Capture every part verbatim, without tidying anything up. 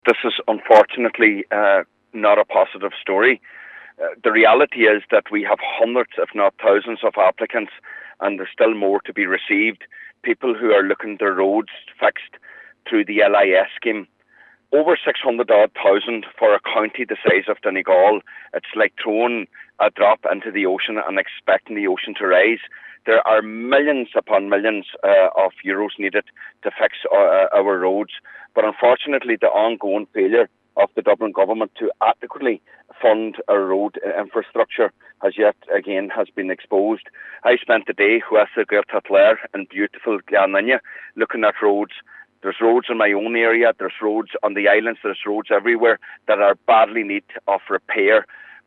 This is unfortunately uh, not a positive story. Uh, the reality is that we have hundreds, if not thousands, of applicants, and there's still more to be received. People who are looking their roads fixed through the L I S scheme. Over six hundred odd thousand for a county the size of Donegal. It's like throwing a drop into the ocean and expecting the ocean to rise. There are millions upon millions uh, of euros needed to fix uh, our roads. But unfortunately, the ongoing failure of the Dublin government to adequately fund our road infrastructure has yet again has been exposed. I spent the day with the Gaeltacht in beautiful Gleananya looking at roads. There's roads in my own area, there's roads on the islands, there's roads everywhere that are badly in need of repair.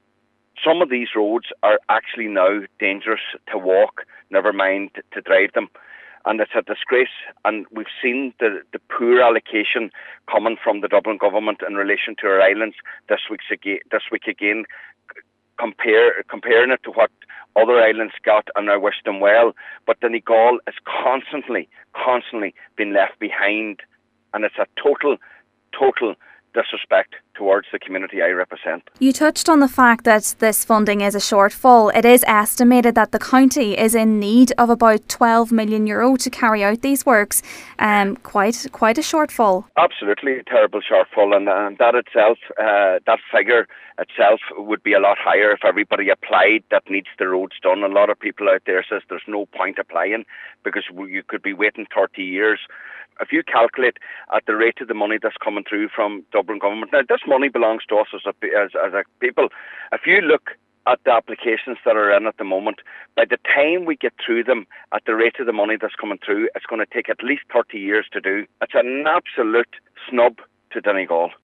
Some of these roads are actually now dangerous to walk, never mind to drive them. And it's a disgrace. And we've seen the, the poor allocation coming from the Dublin government in relation to our islands this, week's again, this week again, compare, comparing it to what other islands got, and I wish them well. But Donegal is constantly, constantly been left behind. And it's a total, total disrespect towards the community I represent. You touched on the fact that this funding is a shortfall. It is estimated that the county is in need of about twelve million euro to carry out these works. Um, quite quite a shortfall. Absolutely a terrible shortfall, and, and that itself, uh, that figure itself would be a lot higher if everybody applied that needs the roads done. A lot of people out there says there's no point applying because you could be waiting thirty years. If you calculate at the rate of the money that's coming through from Dublin government, now this money belongs to us as a, as, as a people. If you look at the applications that are in at the moment, by the time we get through them at the rate of the money that's coming through, it's going to take at least thirty years to do. It's an absolute snub to Donegal.